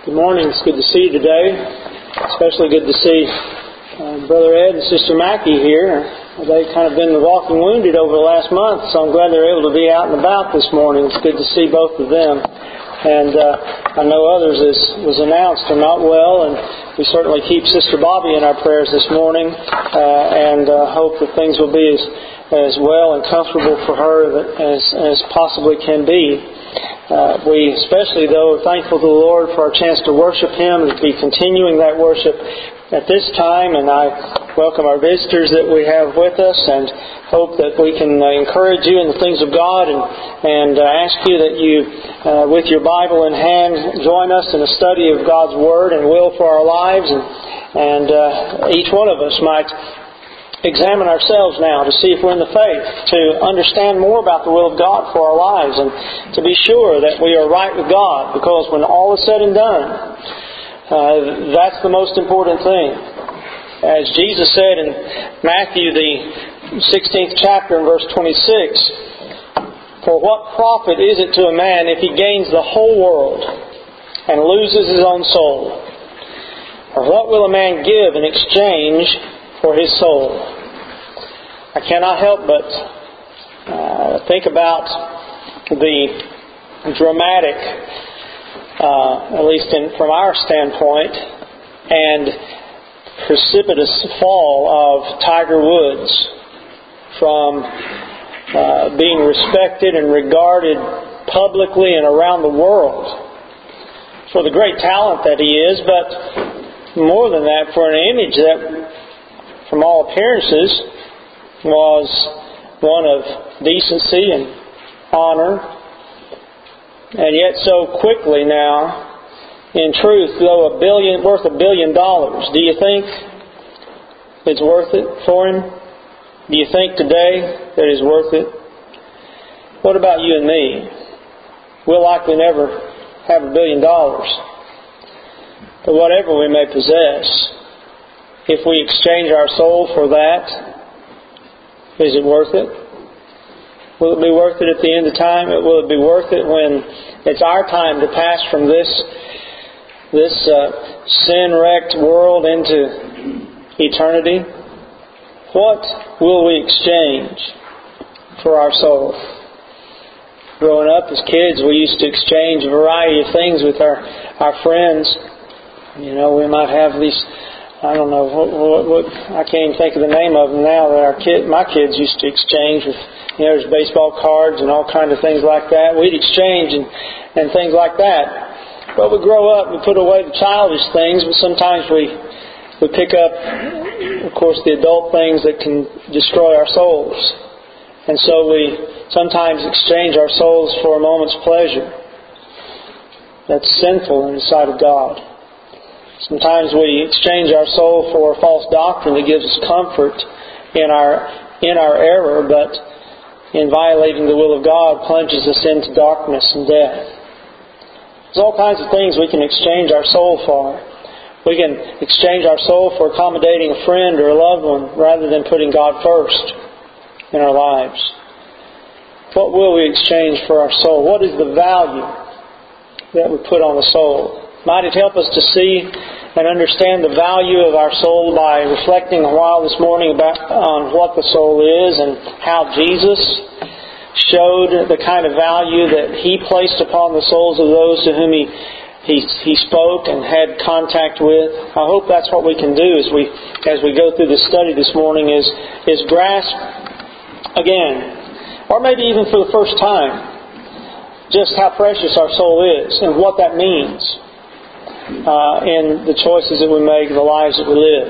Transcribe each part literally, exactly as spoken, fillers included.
Good morning. It's good to see you today. Especially good to see uh, Brother Ed and Sister Mackie here. They've kind of been the walking wounded over the last month, so I'm glad they're able to be out and about this morning. It's good to see both of them. And uh, I know others, as was announced, are not well, and we certainly keep Sister Bobby in our prayers this morning, uh, and uh, hope that things will be as, as well and comfortable for her as, as possibly can be. Uh, we especially, though, are thankful to the Lord for our chance to worship Him and to be continuing that worship at this time. And I welcome our visitors that we have with us and hope that we can uh, encourage you in the things of God and, and uh, ask you that you, uh, with your Bible in hand, join us in a study of God's Word and will for our lives. And, and uh, each one of us might examine ourselves now to see if we're in the faith, to understand more about the will of God for our lives, and to be sure that we are right with God, because when all is said and done, uh, that's the most important thing. As Jesus said in Matthew, the sixteenth chapter, in verse twenty-six, "For what profit is it to a man if he gains the whole world and loses his own soul? Or what will a man give in exchange for his soul?" I cannot help but uh, think about the dramatic, uh, at least in, from our standpoint, and precipitous fall of Tiger Woods from uh, being respected and regarded publicly and around the world for the great talent that he is, but more than that, for an image that, from all appearances, was one of decency and honor. And yet so quickly now, in truth, though a billion worth a billion dollars, do you think it's worth it for him? Do you think today that it's worth it? What about you and me? We'll likely never have a billion dollars. But whatever we may possess, if we exchange our soul for that, is it worth it? Will it be worth it at the end of time? Will it be worth it when it's our time to pass from this this uh, sin-wrecked world into eternity? What will we exchange for our soul? Growing up as kids, we used to exchange a variety of things with our, our friends. You know, we might have these, I don't know, what, what, what, I can't even think of the name of them now that our kid, my kids used to exchange with, you know, there's baseball cards and all kinds of things like that. We'd exchange and, and things like that. But we grow up, we put away the childish things, but sometimes we we pick up, of course, the adult things that can destroy our souls. And so we sometimes exchange our souls for a moment's pleasure. That's sinful in the sight of God. Sometimes we exchange our soul for a false doctrine that gives us comfort in our in our error, but in violating the will of God plunges us into darkness and death. There's all kinds of things we can exchange our soul for. We can exchange our soul for accommodating a friend or a loved one rather than putting God first in our lives. What will we exchange for our soul? What is the value that we put on the soul? Might it help us to see and understand the value of our soul by reflecting a while this morning about on what the soul is and how Jesus showed the kind of value that He placed upon the souls of those to whom He He, he spoke and had contact with. I hope that's what we can do as we as we go through this study this morning is is grasp again, or maybe even for the first time, just how precious our soul is and what that means uh, in the choices that we make, the lives that we live.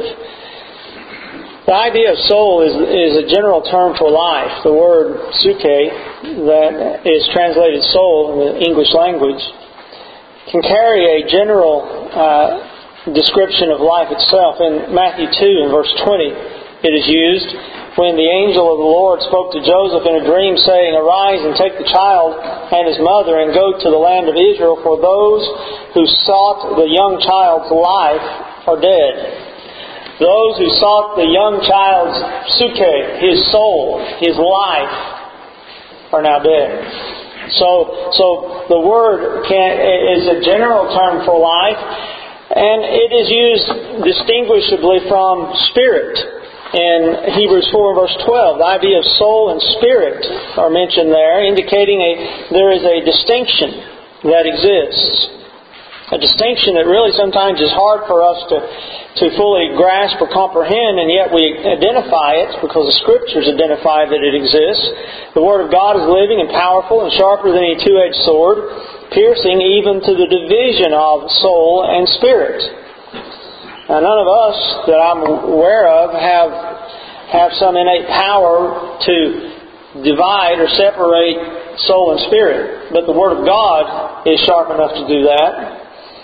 The idea of soul is is a general term for life. The word psyche, that is translated soul in the English language, can carry a general uh, description of life itself. In Matthew two, in verse twenty, it is used when the angel of the Lord spoke to Joseph in a dream, saying, "Arise and take the child and his mother and go to the land of Israel, for those who sought the young child's life are dead." Those who sought the young child's psyche, his soul, his life, are now dead. So, so the word can, is a general term for life, and it is used distinguishably from spirit. In Hebrews four verse twelve, the idea of soul and spirit are mentioned there, indicating a there is a distinction that exists. A distinction that really sometimes is hard for us to, to fully grasp or comprehend, and yet we identify it because the Scriptures identify that it exists. The Word of God is living and powerful and sharper than a two-edged sword, piercing even to the division of soul and spirit. Now, none of us that I'm aware of have, have some innate power to divide or separate soul and spirit, but the Word of God is sharp enough to do that.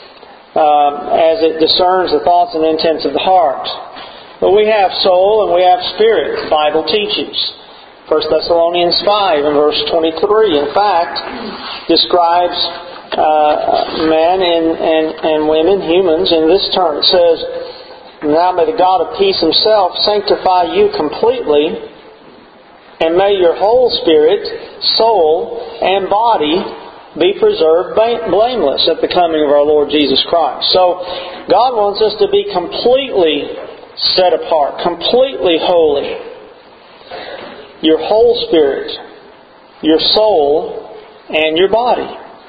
Um, as it discerns the thoughts and intents of the heart. But we have soul and we have spirit, the Bible teaches. First Thessalonians five and verse twenty-three, in fact, describes uh, men and, and, and women, humans, in this term. It says, "Now may the God of peace Himself sanctify you completely, and may your whole spirit, soul, and body be preserved blameless at the coming of our Lord Jesus Christ." So, God wants us to be completely set apart, completely holy. Your whole spirit, your soul, and your body.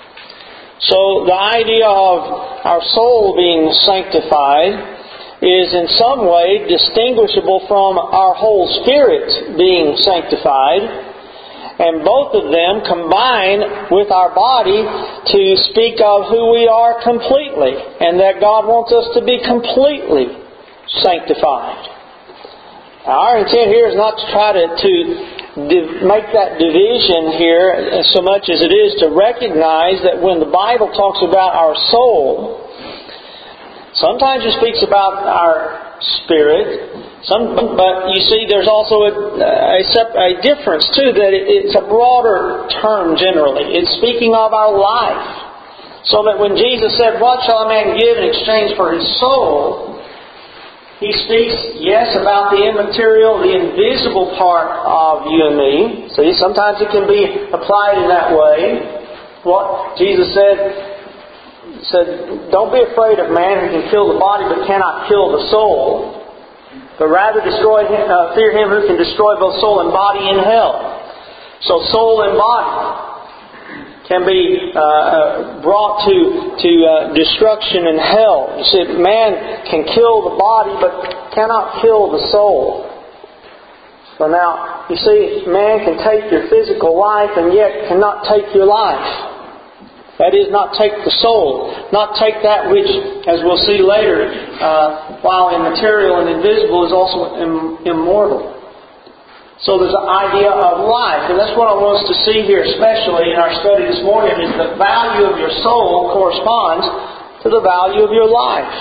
So, the idea of our soul being sanctified is in some way distinguishable from our whole spirit being sanctified. And both of them combine with our body to speak of who we are completely, and that God wants us to be completely sanctified. Now, our intent here is not to try to, to div- make that division here so much as it is to recognize that when the Bible talks about our soul, sometimes it speaks about our spirit. Some, but you see, there's also a, a, a difference too, that it, it's a broader term generally. It's speaking of our life. So that when Jesus said, "What shall a man give in exchange for his soul?" He speaks, yes, about the immaterial, the invisible part of you and me. See, sometimes it can be applied in that way. What Jesus said, said, "Don't be afraid of man who can kill the body but cannot kill the soul. But rather destroy him, uh, fear him who can destroy both soul and body in hell." So soul and body can be uh, brought to to uh, destruction in hell. You see, man can kill the body but cannot kill the soul. So now, you see, man can take your physical life and yet cannot take your life. That is, not take the soul, not take that which, as we'll see later, uh, while immaterial and invisible, is also im- immortal. So there's an idea of life, and that's what I want us to see here, especially in our study this morning, is the value of your soul corresponds to the value of your life.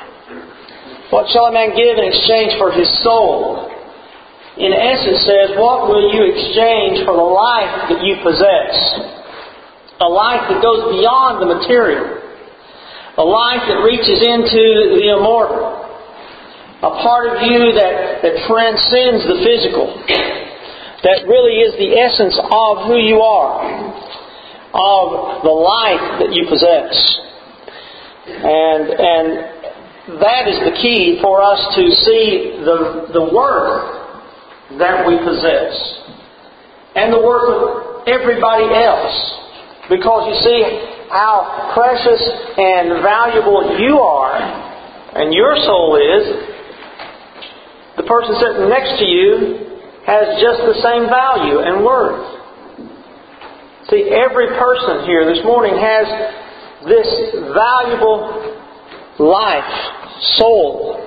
What shall a man give in exchange for his soul? In essence says, what will you exchange for the life that you possess? A life that goes beyond the material. A life that reaches into the immortal. A part of you that, that transcends the physical. That really is the essence of who you are. Of the life that you possess. And, and that is the key for us to see the, the worth that we possess. And the worth of everybody else. Because you see how precious and valuable you are, and your soul is, the person sitting next to you has just the same value and worth. See, every person here this morning has this valuable life, soul.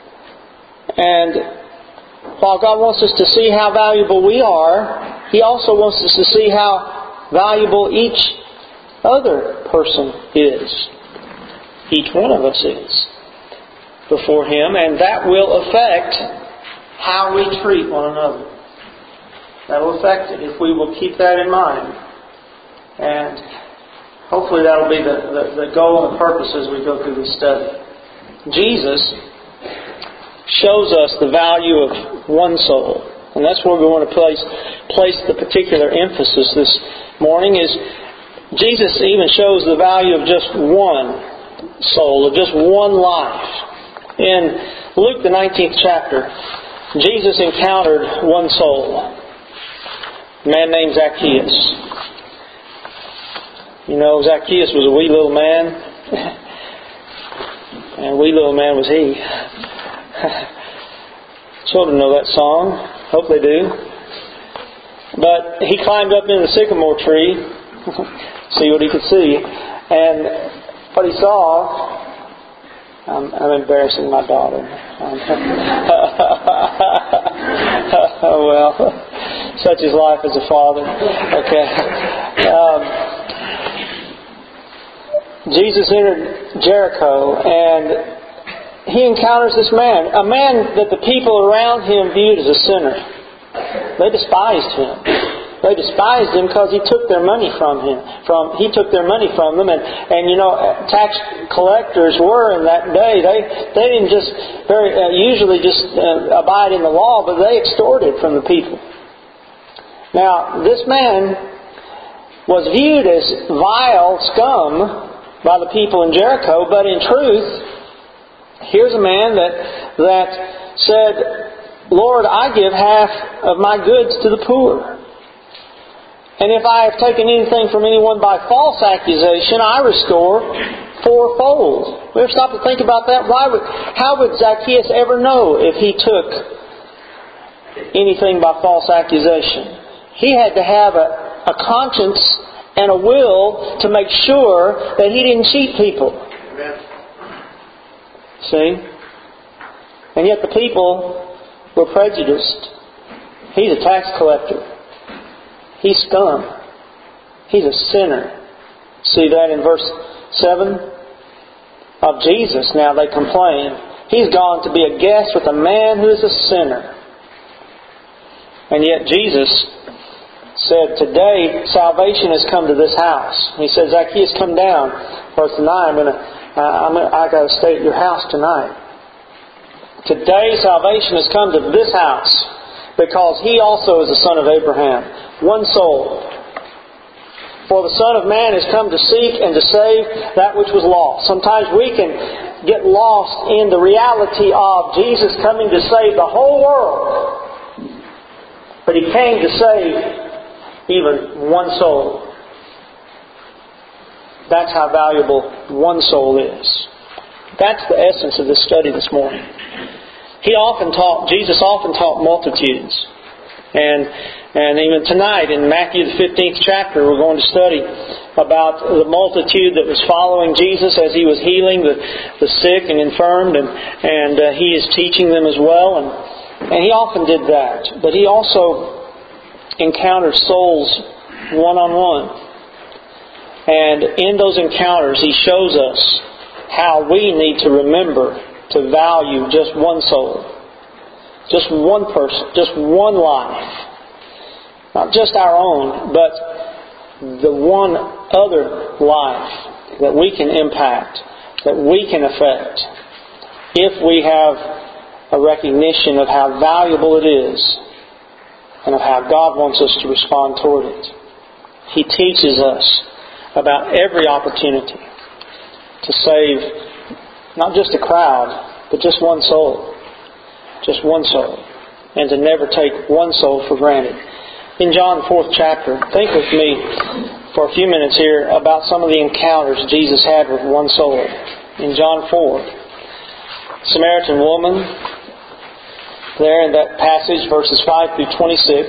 And while God wants us to see how valuable we are, He also wants us to see how valuable each other person is. Each one of us is before Him, and that will affect how we treat one another. That will affect it if we will keep that in mind. And hopefully that will be the, the, the goal and purpose as we go through this study. Jesus shows us the value of one soul. And that's where we want to place, place the particular emphasis this morning, is Jesus even shows the value of just one soul, of just one life. In Luke the nineteenth chapter, Jesus encountered one soul, a man named Zacchaeus. You know, Zacchaeus was a wee little man, and a wee little man was he. Children know that song. Hope they do. But he climbed up in the sycamore tree, see what he could see, and what he saw, I'm, I'm embarrassing my daughter. Oh well, such is life as a father. Okay. Um, Jesus entered Jericho, and he encounters this man, a man that the people around him viewed as a sinner. They despised him. They despised him because he took their money from him. From he took their money from them, and, and you know, tax collectors were in that day. They they didn't just very uh, usually just uh, abide in the law, but they extorted from the people. Now, this man was viewed as vile scum by the people in Jericho, but in truth, here's a man that that said, "Lord, I give half of my goods to the poor. And if I have taken anything from anyone by false accusation, I restore fourfold." We ever stop to think about that? Why would, how would Zacchaeus ever know if he took anything by false accusation? He had to have a, a conscience and a will to make sure that he didn't cheat people. Amen. See? And yet the people were prejudiced. He's a tax collector. He's scum. He's a sinner. See that in verse seven of Jesus. Now they complain. He's gone to be a guest with a man who is a sinner. And yet Jesus said, "Today salvation has come to this house." He said, "Zacchaeus, come down, verse nine. I'm gonna, uh, I'm gonna, I got to stay at your house tonight." Today salvation has come to this house, because he also is a son of Abraham. One soul. For the Son of Man has come to seek and to save that which was lost. Sometimes we can get lost in the reality of Jesus coming to save the whole world. But He came to save even one soul. That's how valuable one soul is. That's the essence of this study this morning. He often taught, Jesus often taught multitudes. And and even tonight in Matthew the fifteenth chapter, we're going to study about the multitude that was following Jesus as He was healing the, the sick and infirmed, and, and uh, He is teaching them as well. And, and He often did that. But He also encountered souls one-on-one. And in those encounters, He shows us how we need to remember to value just one soul. Just one person, just one life. Not just our own, but the one other life that we can impact, that we can affect, if we have a recognition of how valuable it is and of how God wants us to respond toward it. He teaches us about every opportunity to save not just a crowd, but just one soul. Just one soul. And to never take one soul for granted. In John fourth chapter, think with me for a few minutes here about some of the encounters Jesus had with one soul. In John four, Samaritan woman, there in that passage, verses five through twenty-six,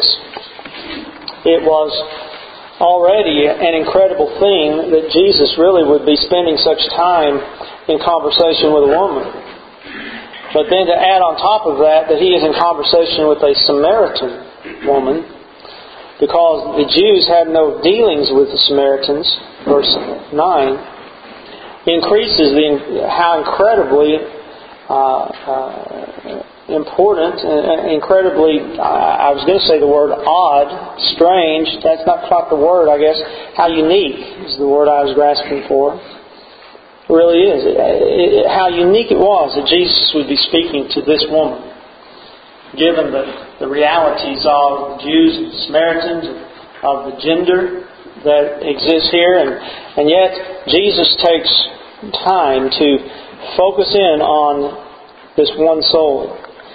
it was already an incredible thing that Jesus really would be spending such time in conversation with a woman. But then to add on top of that, that He is in conversation with a Samaritan woman, because the Jews had no dealings with the Samaritans, verse nine, increases the, how incredibly uh, uh, important, uh, incredibly, uh, I was going to say the word odd, strange, that's not quite the word, I guess, how unique is the word I was grasping for. It really is. It, it, how unique it was that Jesus would be speaking to this woman, given the, the realities of Jews and Samaritans, of the gender that exists here, and, and yet Jesus takes time to focus in on this one soul.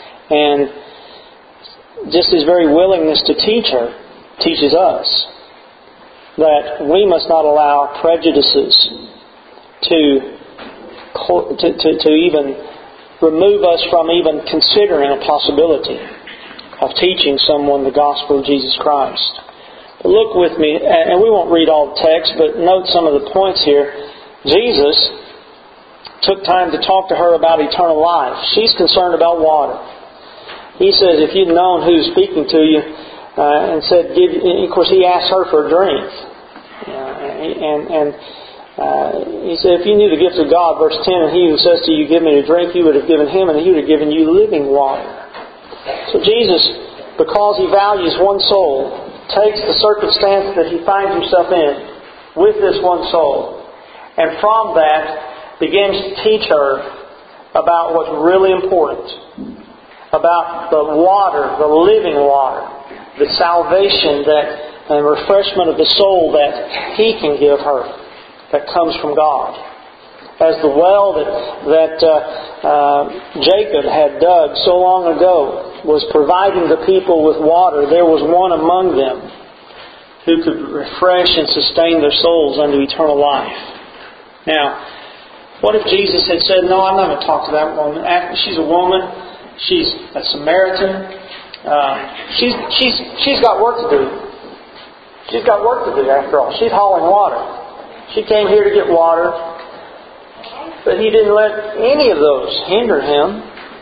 And just His very willingness to teach her teaches us that we must not allow prejudices to, to, to, to even remove us from even considering a possibility of teaching someone the gospel of Jesus Christ. But look with me, and we won't read all the text, but note some of the points here. Jesus took time to talk to her about eternal life. She's concerned about water. He says, if you'd known who's speaking to you, uh, and said, give, and of course He asked her for a drink. Uh, and and uh, He said, if you knew the gift of God, verse ten, and He who says to you, give me to drink, you would have given Him, and He would have given you living water. So Jesus, because He values one soul, takes the circumstance that He finds Himself in with this one soul, and from that begins to teach her about what's really important, about the water, the living water, the salvation that and refreshment of the soul that He can give her, that comes from God. As the well that, that uh, uh, Jacob had dug so long ago was providing the people with water, there was one among them who could refresh and sustain their souls unto eternal life. Now, what if Jesus had said, no, I'm not going to talk to that woman. She's a woman. She's a Samaritan. Uh, she's, she's, she's got work to do. She's got work to do after all. She's hauling water. She came here to get water. But He didn't let any of those hinder Him.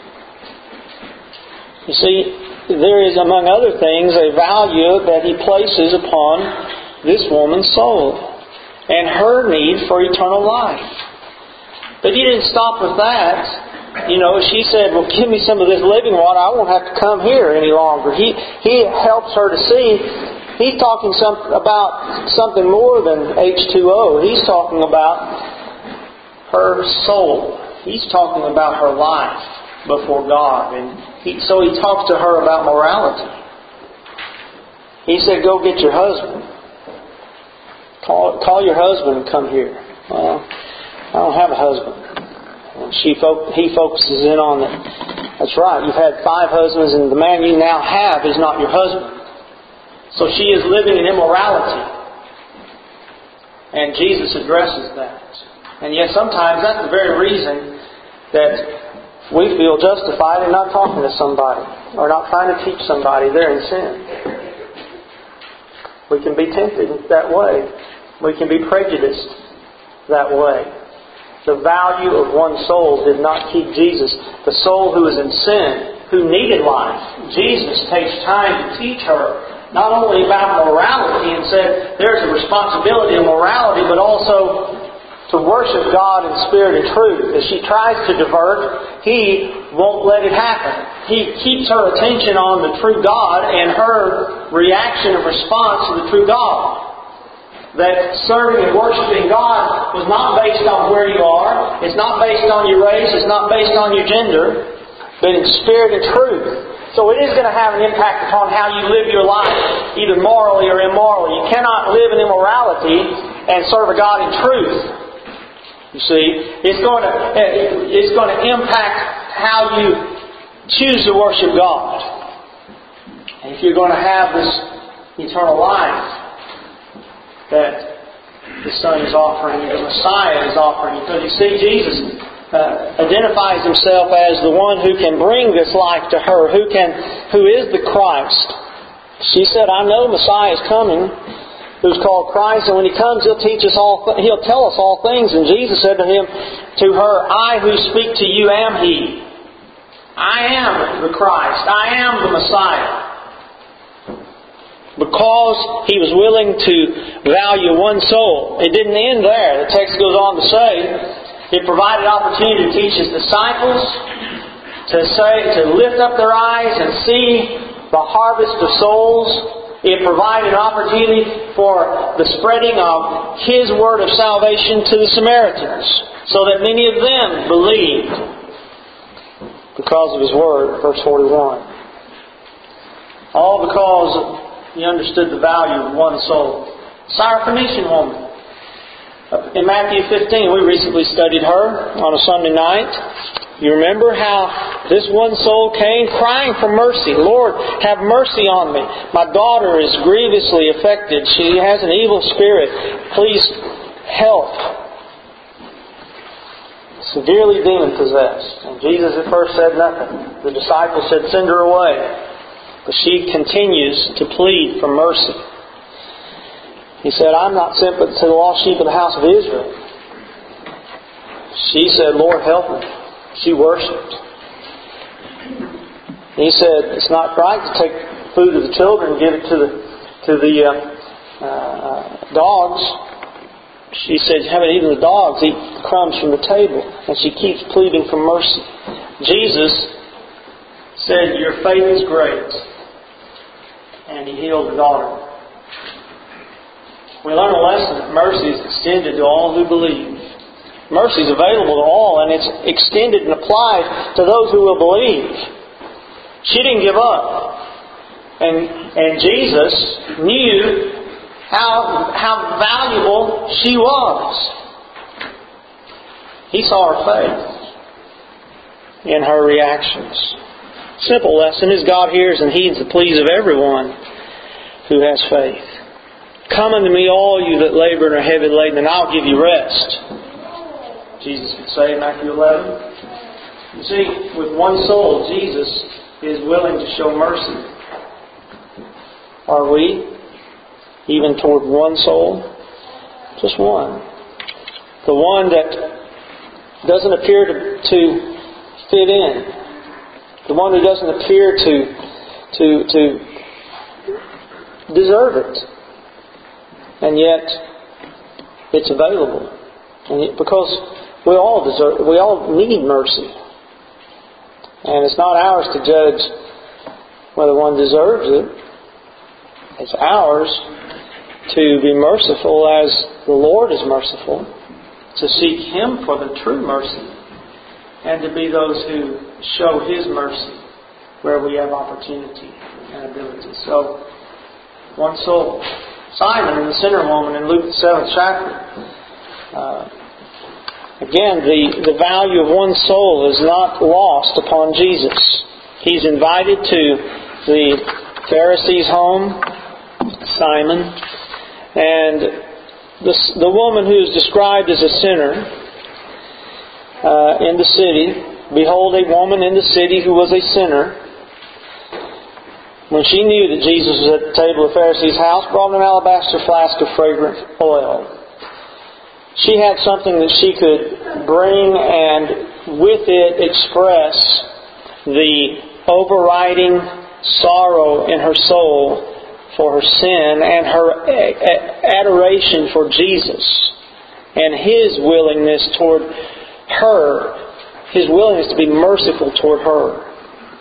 You see, there is, among other things, a value that He places upon this woman's soul and her need for eternal life. But He didn't stop with that. You know, she said, well, give me some of this living water. I won't have to come here any longer. He He helps her to see He's talking some, about something more than H two O. He's talking about her soul. He's talking about her life before God. And he, so He talks to her about morality. He said, go get your husband. Call, call your husband and come here. Well, I don't have a husband. And she fo- he focuses in on that. That's right. You've had five husbands, and the man you now have is not your husband. So she is living in immorality. And Jesus addresses that. And yet sometimes that's the very reason that we feel justified in not talking to somebody or not trying to teach somebody they're in sin. We can be tempted that way. We can be prejudiced that way. The value of one soul did not keep Jesus. The soul who was in sin, who needed life, Jesus takes time to teach her not only about morality and said there's a responsibility in morality, but also to worship God in spirit and truth. As she tries to divert, He won't let it happen. He keeps her attention on the true God and her reaction and response to the true God. That serving and worshiping God was not based on where you are. It's not based on your race. It's not based on your gender. But in spirit and truth. So it is going to have an impact upon how you live your life, either morally or immorally. You cannot live in immorality and serve a God in truth. You see, it's going to it's going to impact how you choose to worship God. And if you're going to have this eternal life that the Son is offering, the Messiah is offering, because you see, Jesus Uh, identifies Himself as the one who can bring this life to her, who can, who is the Christ. She said, I know Messiah is coming, who's called Christ, and when He comes, He'll teach us all, th- He'll tell us all things. And Jesus said to him, to her, I who speak to you am He. I am the Christ. I am the Messiah. Because He was willing to value one soul. It didn't end there. The text goes on to say, It provided opportunity to teach His disciples to say, to lift up their eyes and see the harvest of souls. It provided an opportunity for the spreading of His word of salvation to the Samaritans, so that many of them believed because of His word. Verse forty-one. All because He understood the value of one soul. Syrophoenician woman. In Matthew fifteen, we recently studied her on a Sunday night. You remember how this one soul came crying for mercy. Lord, have mercy on me. My daughter is grievously affected. She has an evil spirit. Please help. Severely demon-possessed. And Jesus at first said nothing. The disciples said, send her away. But she continues to plead for mercy. He said, I'm not sent but to the lost sheep of the house of Israel. She said, Lord, help me. She worshipped. He said, it's not right to take food of the children and give it to the to the uh, uh, dogs. She said, haven't even the dogs eat crumbs from the table. And she keeps pleading for mercy. Jesus said, your faith is great. And He healed her daughter. We learn a lesson that mercy is extended to all who believe. Mercy is available to all, and it's extended and applied to those who will believe. She didn't give up. And and Jesus knew how, how valuable she was. He saw her faith in her reactions. Simple lesson is God hears and heeds the pleas of everyone who has faith. Come unto me, all you that labor and are heavy laden, and I'll give you rest. Jesus would say in Matthew eleven. You see, with one soul, Jesus is willing to show mercy. Are we? Even toward one soul? Just one. The one that doesn't appear to, to fit in. The one who doesn't appear to, to, to deserve it. And yet, it's available. And it, because we all deserve, we all need mercy. And it's not ours to judge whether one deserves it. It's ours to be merciful as the Lord is merciful, to seek Him for the true mercy, and to be those who show His mercy where we have opportunity and ability. So, one soul. Simon and the sinner woman in Luke the seventh chapter. Uh, again, the, the value of one soul is not lost upon Jesus. He's invited to the Pharisee's home, Simon, and the, the woman who is described as a sinner uh, in the city. Behold, a woman in the city who was a sinner. When she knew that Jesus was at the table of the Pharisee's house, brought an alabaster flask of fragrant oil. She had something that she could bring and with it express the overriding sorrow in her soul for her sin and her adoration for Jesus and His willingness toward her, His willingness to be merciful toward her.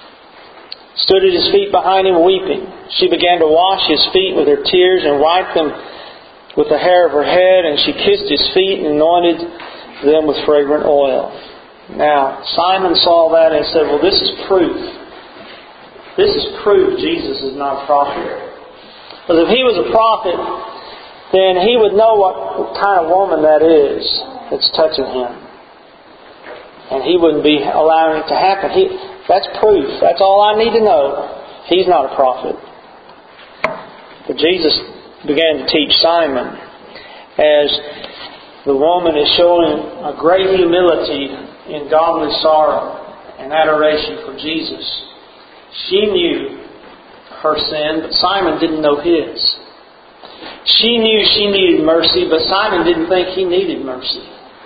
Stood at His feet behind Him weeping. She began to wash His feet with her tears and wiped them with the hair of her head, and she kissed His feet and anointed them with fragrant oil. Now, Simon saw that and said, well, this is proof. This is proof Jesus is not a prophet. Because if He was a prophet, then He would know what kind of woman that is that's touching Him. And He wouldn't be allowing it to happen. He, that's proof. That's all I need to know. He's not a prophet. But Jesus began to teach Simon as the woman is showing a great humility in godly sorrow and adoration for Jesus. She knew her sin, but Simon didn't know his. She knew she needed mercy, but Simon didn't think he needed mercy.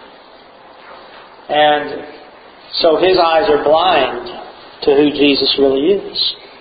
And so his eyes are blind to who Jesus really is.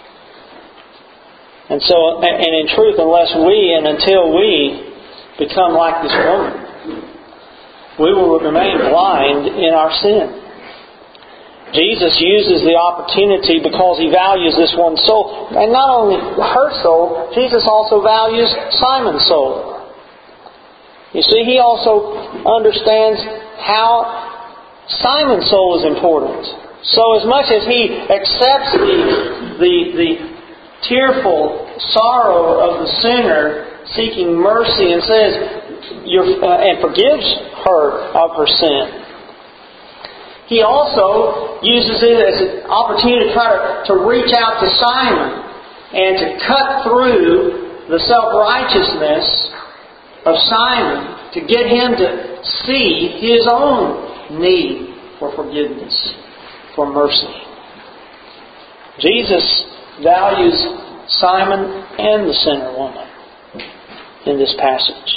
And so, and in truth, unless we and until we become like this woman, we will remain blind in our sin. Jesus uses the opportunity because He values this one soul. And not only her soul, Jesus also values Simon's soul. You see, He also understands how Simon's soul is important. So as much as He accepts the, the, the tearful sorrow of the sinner, seeking mercy and says, you're, uh, and forgives her of her sin. He also uses it as an opportunity to try to, to reach out to Simon and to cut through the self-righteousness of Simon to get him to see his own need for forgiveness, for mercy. Jesus values Simon and the sinner woman in this passage.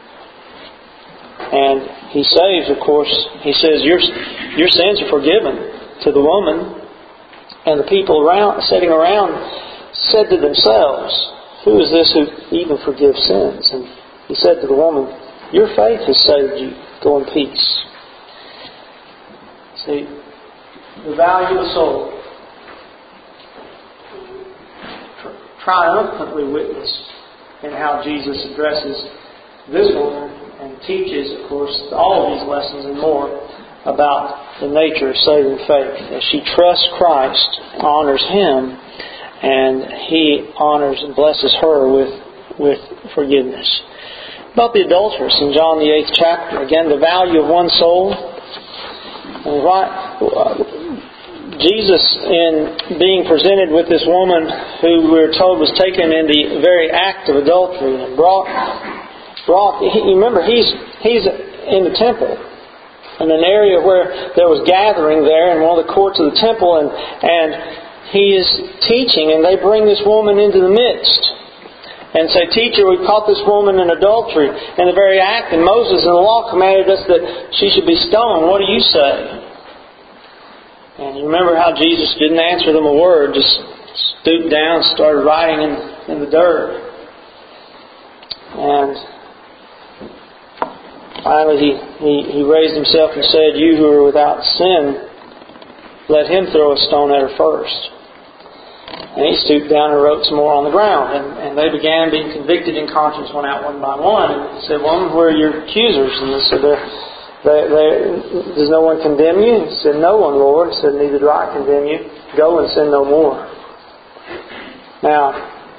And He saves, of course, He says, your, your sins are forgiven to the woman. And the people around, sitting around said to themselves, who is this who even forgives sins? And He said to the woman, your faith has saved you. Go in peace. See, the value of the soul triumphantly witnessed in how Jesus addresses this woman and teaches, of course, all of these lessons and more about the nature of saving faith. As she trusts Christ, honors Him, and He honors and blesses her with, with forgiveness. About the adulteress in John the eighth chapter, again, the value of one soul. And right, Jesus, in being presented with this woman who we're told was taken in the very act of adultery and brought, brought. You remember, he's he's in the temple, in an area where there was gathering there in one of the courts of the temple, and and he is teaching, and they bring this woman into the midst and say, "Teacher, we caught this woman in adultery in the very act, and Moses in the law commanded us that she should be stoned. What do you say?" And you remember how Jesus didn't answer them a word, just stooped down and started writing in, in the dirt. And finally he, he, he raised himself and said, "You who are without sin, let him throw a stone at her first." And he stooped down and wrote some more on the ground. And, and they began being convicted in conscience, went out one by one. And he said, "Woman, where are your accusers?" And they said, they're They, they, does no one condemn you? He said, "No one, Lord." He said, "Neither do I condemn you. Go and sin no more." Now,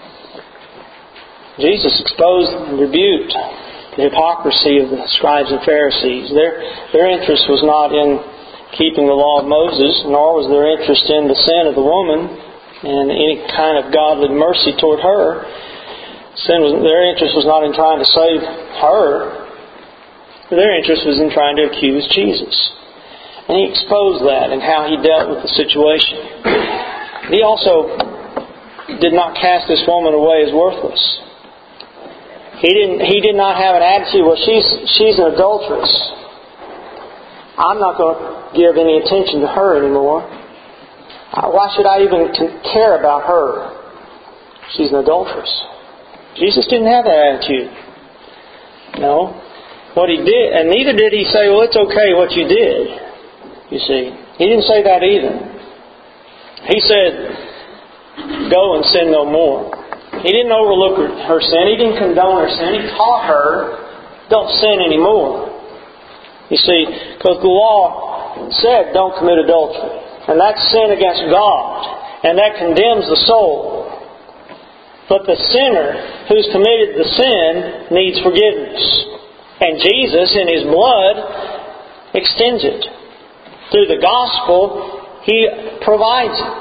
Jesus exposed and rebuked the hypocrisy of the scribes and Pharisees. Their, their interest was not in keeping the law of Moses, nor was their interest in the sin of the woman and any kind of godly mercy toward her. Sin was, their interest was not in trying to save her. Their interest was in trying to accuse Jesus. And He exposed that and how He dealt with the situation. He also did not cast this woman away as worthless. He didn't. He did not have an attitude, well, she's, she's an adulteress. I'm not going to give any attention to her anymore. Why should I even care about her? She's an adulteress. Jesus didn't have that attitude. No. What He did, and neither did He say, "Well, it's okay what you did." You see, He didn't say that either. He said, "Go and sin no more." He didn't overlook her, her sin. He didn't condone her sin. He taught her, "Don't sin anymore." You see, because the law said, "Don't commit adultery," and that's sin against God, and that condemns the soul. But the sinner who's committed the sin needs forgiveness. And Jesus, in His blood, extends it. Through the gospel, He provides it.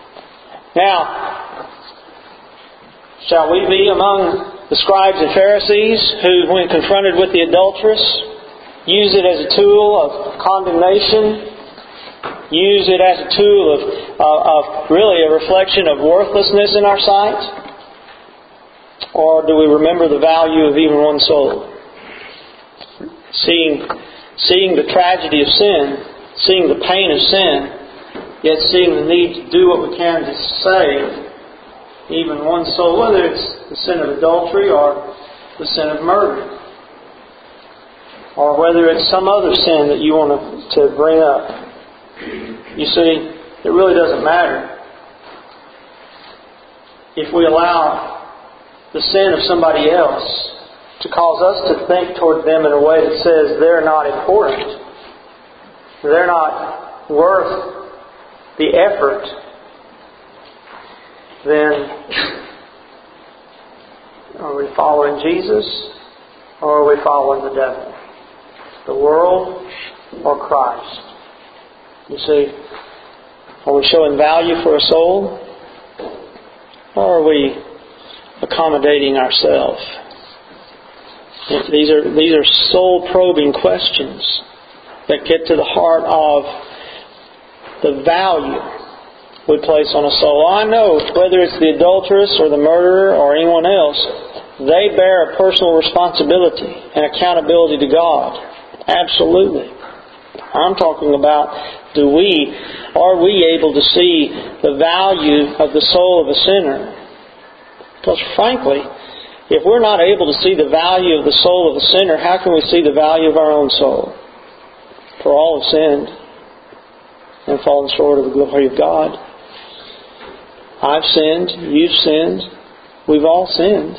Now, shall we be among the scribes and Pharisees who, when confronted with the adulteress, use it as a tool of condemnation, use it as a tool of, uh, of really a reflection of worthlessness in our sight? Or do we remember the value of even one soul? Seeing, seeing the tragedy of sin, seeing the pain of sin, yet seeing the need to do what we can to save even one soul, whether it's the sin of adultery or the sin of murder, or whether it's some other sin that you want to, to bring up. You see, it really doesn't matter. If we allow the sin of somebody else to cause us to think toward them in a way that says they're not important, they're not worth the effort, then Are we following Jesus, or are we following the devil? The world or Christ? You see, are we showing value for a soul, or are we accommodating ourselves? These are these are soul-probing questions that get to the heart of the value we place on a soul. I know whether it's the adulteress or the murderer or anyone else, they bear a personal responsibility and accountability to God. Absolutely. I'm talking about, do we, are we able to see the value of the soul of a sinner? Because frankly, if we're not able to see the value of the soul of a sinner, how can we see the value of our own soul? For all have sinned and fallen short of the glory of God. I've sinned, you've sinned, we've all sinned.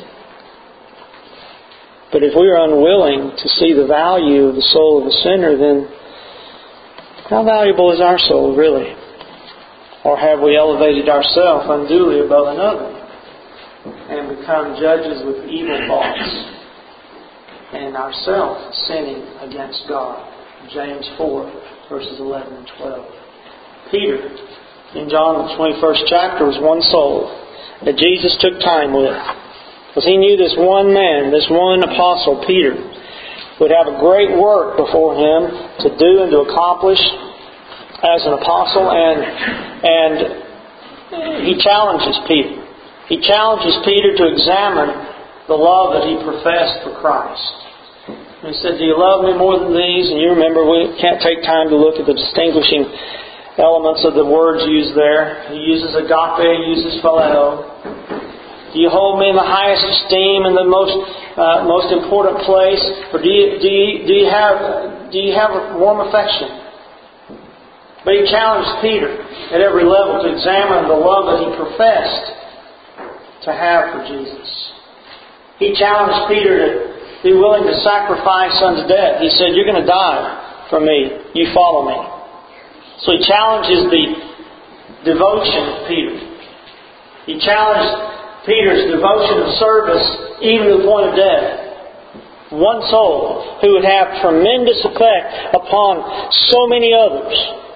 But if we are unwilling to see the value of the soul of a sinner, then how valuable is our soul really? Or have we elevated ourselves unduly above another and become judges with evil thoughts and ourselves sinning against God? James four, verses eleven and twelve. Peter, in John the twenty-first chapter, was one soul that Jesus took time with. Because he knew this one man, this one apostle, Peter, would have a great work before him to do and to accomplish as an apostle. And, and he challenges Peter. He challenges Peter to examine the love that he professed for Christ. And he said, do you love me more than these? And you remember, we can't take time to look at the distinguishing elements of the words used there. He uses agape, he uses phileo. Do you hold me in the highest esteem and the most uh, most important place, or do you do you do you have do you have a warm affection? But he challenged Peter at every level to examine the love that he professed to have for Jesus. He challenged Peter to be willing to sacrifice unto death. He said, "You're going to die for me. You follow me." So he challenges the devotion of Peter. He challenged Peter's devotion of service even to the point of death. One soul who would have tremendous effect upon so many others.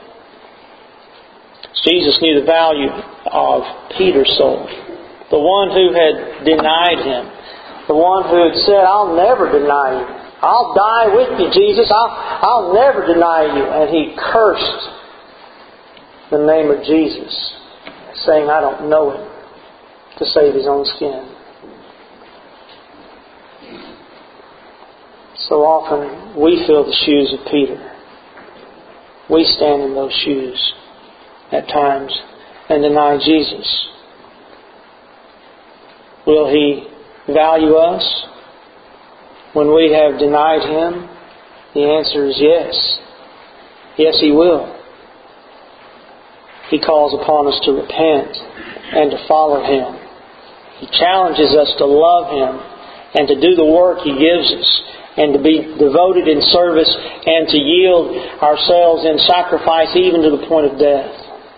Jesus knew the value of Peter's soul. The one who had denied Him. The one who had said, "I'll never deny you. I'll die with you, Jesus. I'll, I'll never deny you." And he cursed the name of Jesus, saying, "I don't know Him," to save his own skin. So often we fill the shoes of Peter. We stand in those shoes at times and deny Jesus. Will He value us when we have denied Him? The answer is yes. Yes, He will. He calls upon us to repent and to follow Him. He challenges us to love Him and to do the work He gives us and to be devoted in service and to yield ourselves in sacrifice even to the point of death.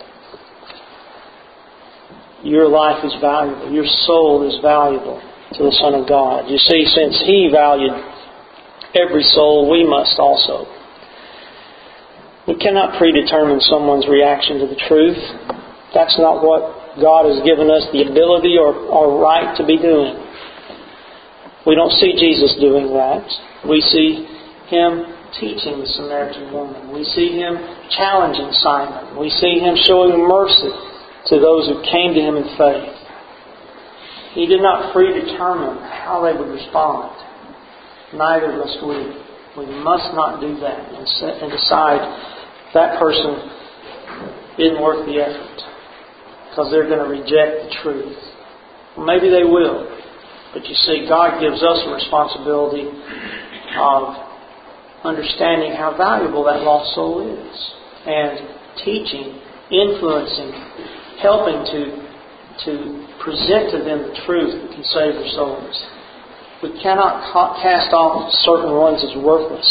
Your life is valuable. Your soul is valuable to the Son of God. You see, since He valued every soul, we must also. We cannot predetermine someone's reaction to the truth. That's not what God has given us the ability or, or right to be doing. We don't see Jesus doing that. We see Him teaching the Samaritan woman. We see Him challenging Simon. We see Him showing mercy to those who came to Him in faith. He did not predetermine how they would respond. Neither must we. We must not do that and, set, and decide that person isn't worth the effort because they're going to reject the truth. Well, maybe they will. But you see, God gives us a responsibility of understanding how valuable that lost soul is and teaching, influencing, helping to, to present to them the truth that can save their souls. We cannot cast off certain ones as worthless.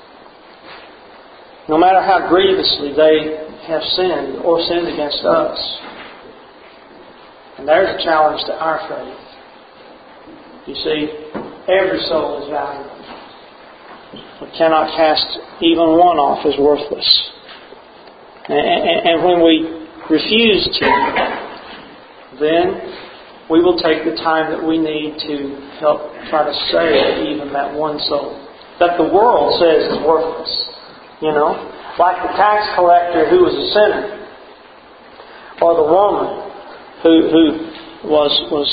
No matter how grievously they have sinned or sinned against us. And there's a challenge to our faith. You see, every soul is valuable. We cannot cast even one off as worthless. And when we refuse to, then we will take the time that we need to help try to save even that one soul that the world says is worthless. You know, like the tax collector who was a sinner, or the woman who who was was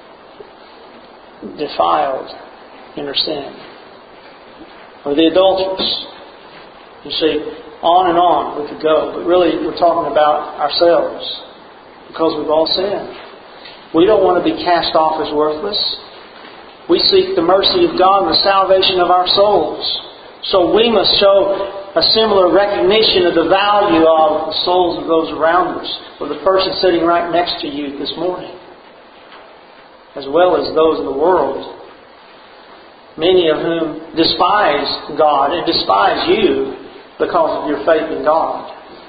defiled in her sin, or the adulteress. You see, on and on we could go, but really we're talking about ourselves because we've all sinned. We don't want to be cast off as worthless. We seek the mercy of God and the salvation of our souls. So we must show a similar recognition of the value of the souls of those around us, or the person sitting right next to you this morning, as well as those of the world, many of whom despise God and despise you because of your faith in God.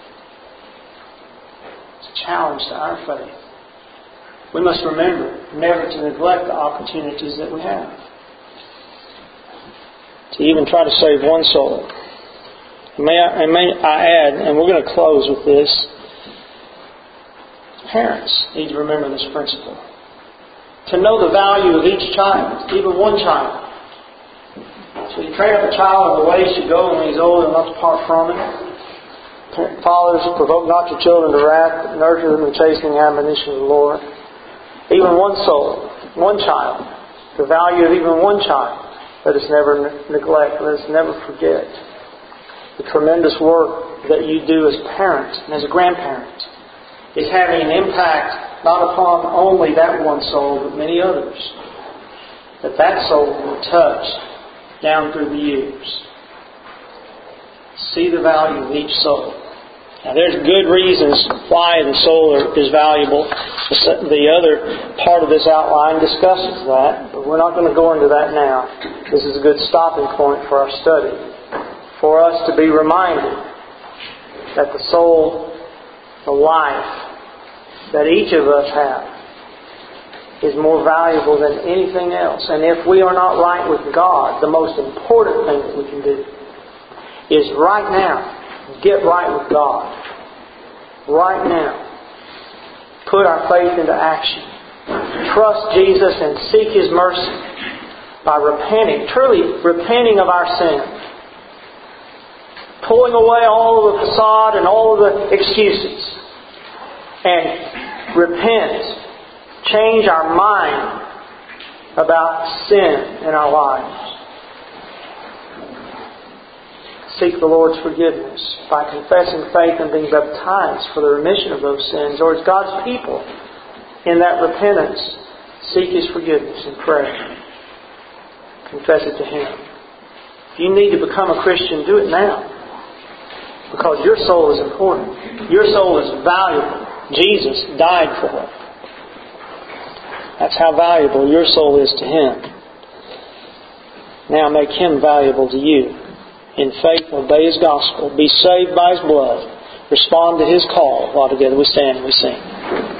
It's a challenge to our faith. We must remember never to neglect the opportunities that we have to even try to save one soul. And may I, and may I add, and we're going to close with this, parents need to remember this principle. To know the value of each child, even one child. So you train up a child in the way he should go when he's old and not depart from it. Fathers, provoke not your children to wrath, but nurture them in chastening admonition of the Lord. Even one soul, one child, the value of even one child, let us never neglect, let us never forget the tremendous work that you do as parents and as a grandparent is having an impact not upon only that one soul, but many others. That that soul will touch down through the years. See the value of each soul. Now, there's good reasons why the soul is valuable. The other part of this outline discusses that, but we're not going to go into that now. This is a good stopping point for our study, for us to be reminded that the soul, the life that each of us have, is more valuable than anything else. And if we are not right with God, the most important thing that we can do is right now get right with God. Right now. Put our faith into action. Trust Jesus and seek His mercy by repenting, truly repenting of our sin. Pulling away all of the facade and all of the excuses. And repent. Change our mind about sin in our lives. Seek the Lord's forgiveness by confessing faith and being baptized for the remission of those sins, or as God's people in that repentance, seek His forgiveness and pray. Confess it to Him. If you need to become a Christian, do it now. Because your soul is important. Your soul is valuable. Jesus died for it. That's how valuable your soul is to Him. Now make Him valuable to you. In faith, obey His gospel. Be saved by His blood. Respond to His call while together we stand and we sing.